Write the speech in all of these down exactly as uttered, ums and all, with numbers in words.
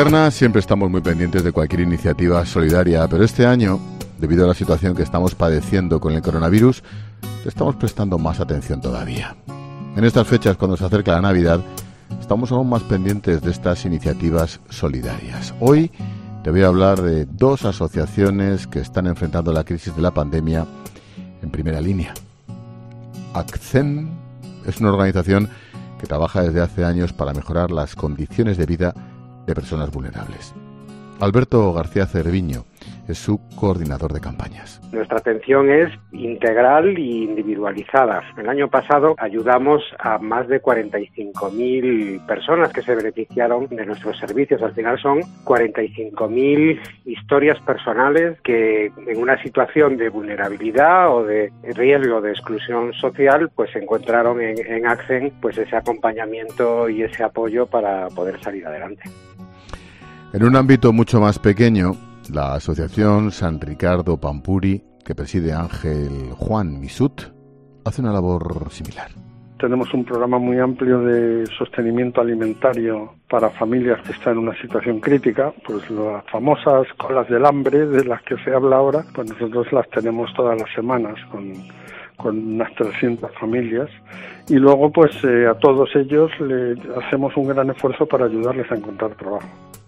Paterna siempre estamos muy pendientes de cualquier iniciativa solidaria, pero este año, debido a la situación que estamos padeciendo con el coronavirus, le estamos prestando más atención todavía. En estas fechas, cuando se acerca la Navidad, estamos aún más pendientes de estas iniciativas solidarias. Hoy te voy a hablar de dos asociaciones que están enfrentando la crisis de la pandemia en primera línea. ACCEM es una organización que trabaja desde hace años para mejorar las condiciones de vida de personas vulnerables. Alberto García Cerviño es su coordinador de campañas. Nuestra atención es integral e individualizada. El año pasado ayudamos a más de cuarenta y cinco mil personas que se beneficiaron de nuestros servicios. Al final son cuarenta y cinco mil historias personales que en una situación de vulnerabilidad o de riesgo de exclusión social pues encontraron en, en ACCEM pues ese acompañamiento y ese apoyo para poder salir adelante. En un ámbito mucho más pequeño, la Asociación San Ricardo Pampuri, que preside Ángel Juan Misut, hace una labor similar. Tenemos un programa muy amplio de sostenimiento alimentario para familias que están en una situación crítica, pues las famosas colas del hambre de las que se habla ahora, pues nosotros las tenemos todas las semanas con, con unas trescientas familias y luego pues eh, a todos ellos le hacemos un gran esfuerzo para ayudarles a encontrar trabajo.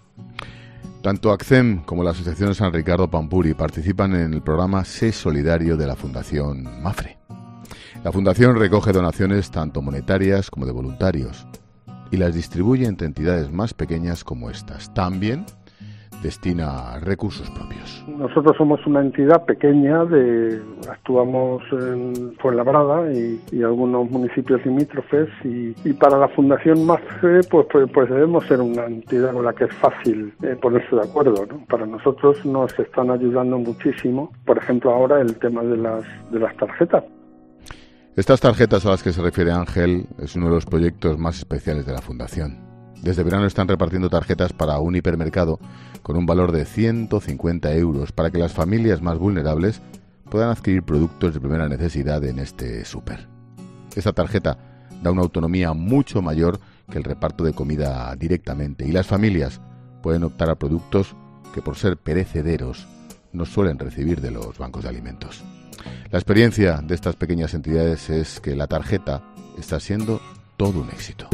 Tanto ACCEM como la Asociación San Ricardo Pampuri participan en el programa Sé Solidario de la Fundación MAFRE. La Fundación recoge donaciones tanto monetarias como de voluntarios y las distribuye entre entidades más pequeñas como estas. También destina recursos propios. Nosotros somos una entidad pequeña, de actuamos en Fuenlabrada y, y algunos municipios limítrofes y, y para la Fundación MAFRE pues, pues, pues debemos ser una entidad con la que es fácil eh, ponerse de acuerdo, ¿no? Para nosotros nos están ayudando muchísimo, por ejemplo ahora el tema de las, de las tarjetas. Estas tarjetas a las que se refiere Ángel es uno de los proyectos más especiales de la Fundación. Desde verano están repartiendo tarjetas para un hipermercado con un valor de ciento cincuenta euros para que las familias más vulnerables puedan adquirir productos de primera necesidad en este súper. Esta tarjeta da una autonomía mucho mayor que el reparto de comida directamente y las familias pueden optar a productos que por ser perecederos no suelen recibir de los bancos de alimentos. La experiencia de estas pequeñas entidades es que la tarjeta está siendo todo un éxito.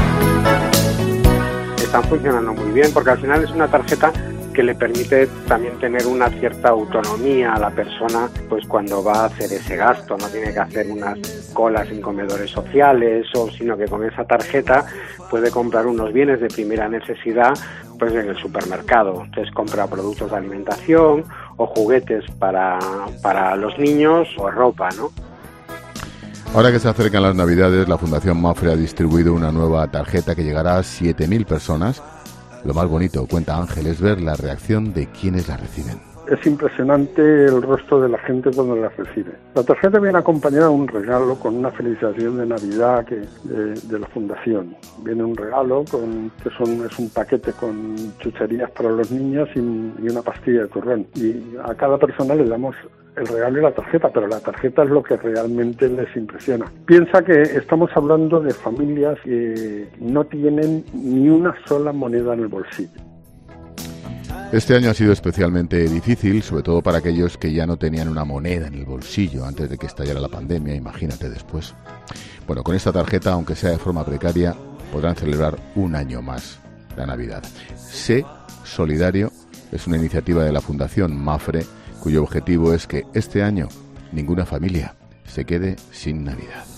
Están funcionando muy bien porque al final es una tarjeta que le permite también tener una cierta autonomía a la persona pues cuando va a hacer ese gasto, no tiene que hacer unas colas en comedores sociales, o sino que con esa tarjeta puede comprar unos bienes de primera necesidad pues en el supermercado. Entonces compra productos de alimentación o juguetes para, para los niños o ropa, ¿no? Ahora que se acercan las Navidades, la Fundación MAFRE ha distribuido una nueva tarjeta que llegará a siete mil personas. Lo más bonito, cuenta Ángel, es ver la reacción de quienes la reciben. Es impresionante el rostro de la gente cuando la recibe. La tarjeta viene acompañada de un regalo con una felicitación de Navidad que, de, de la Fundación. Viene un regalo con, que son, es un paquete con chucherías para los niños y, y una pastilla de turrón. Y a cada persona le damos el regalo y la tarjeta, pero la tarjeta es lo que realmente les impresiona. Piensa que estamos hablando de familias que no tienen ni una sola moneda en el bolsillo. Este año ha sido especialmente difícil, sobre todo para aquellos que ya no tenían una moneda en el bolsillo antes de que estallara la pandemia, imagínate después. Bueno, con esta tarjeta, aunque sea de forma precaria, podrán celebrar un año más la Navidad. Sé Solidario es una iniciativa de la Fundación MAFRE, cuyo objetivo es que este año ninguna familia se quede sin Navidad.